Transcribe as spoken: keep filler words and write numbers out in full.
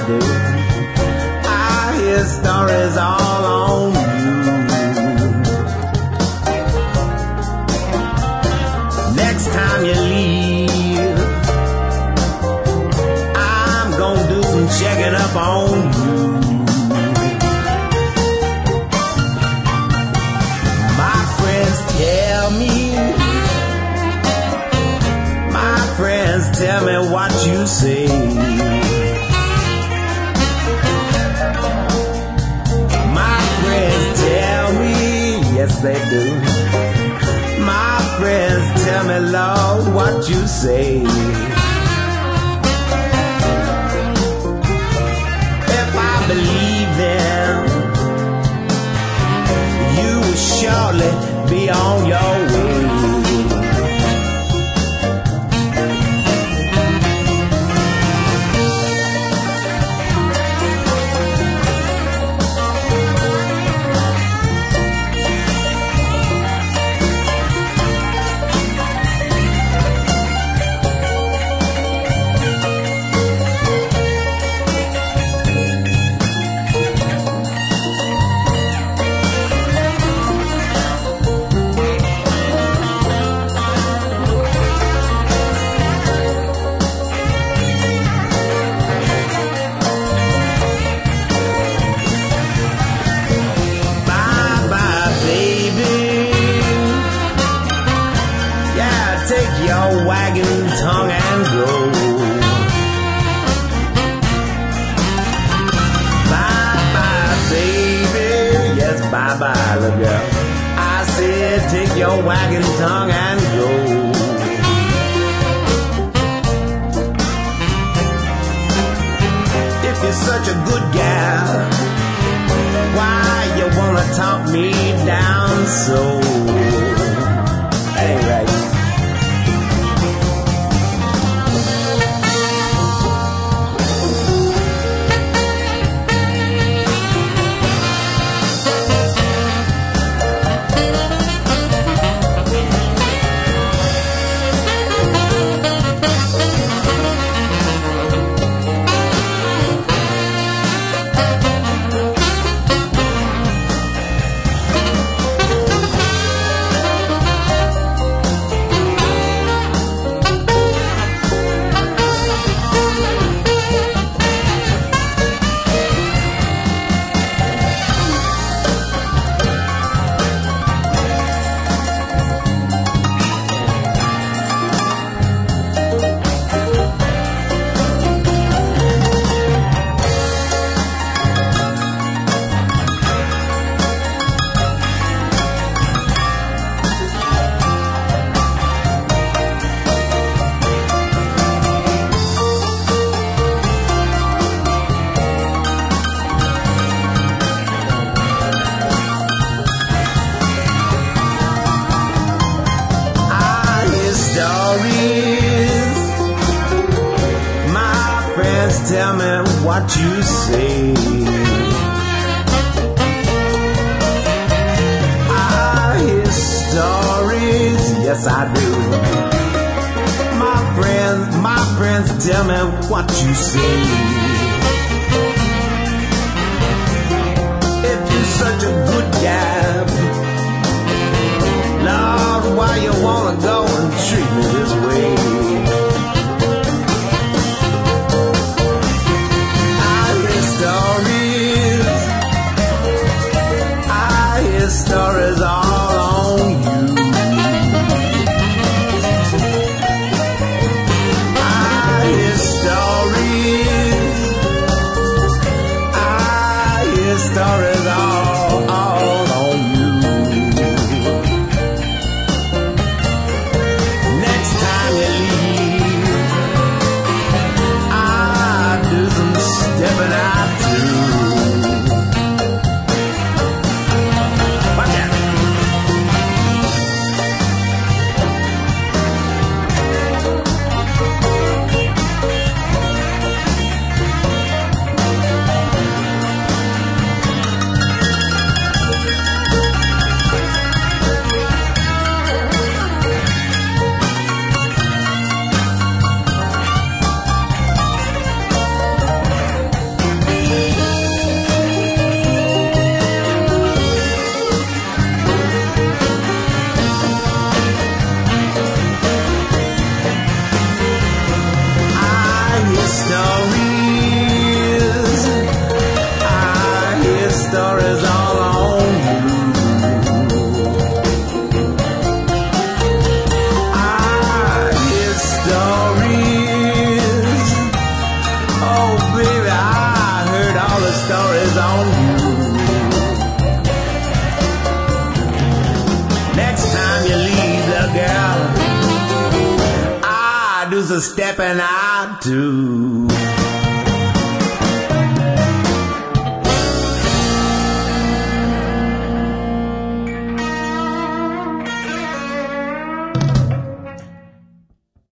do. I hear stories all on you. Next time you leave, I'm gonna do some checking up on you. My friends tell me, my friends tell me what you say. My friends tell me, yes they do. My friends tell me, Lord, what you say. If I believe them, you will surely be on your way. Bye-bye, little girl. I said, take your wagging tongue and go. If you're such a good gal, why you wanna talk me down so? That ain't right. Tell me what you say. I hear stories, yes I do. My friends, my friends tell me what you say. If you're such a good guy, Lord, why you wanna go and treat me this way? Stories all on you. I hear stories. I hear stories all, all on you. Next time others are stepping out too.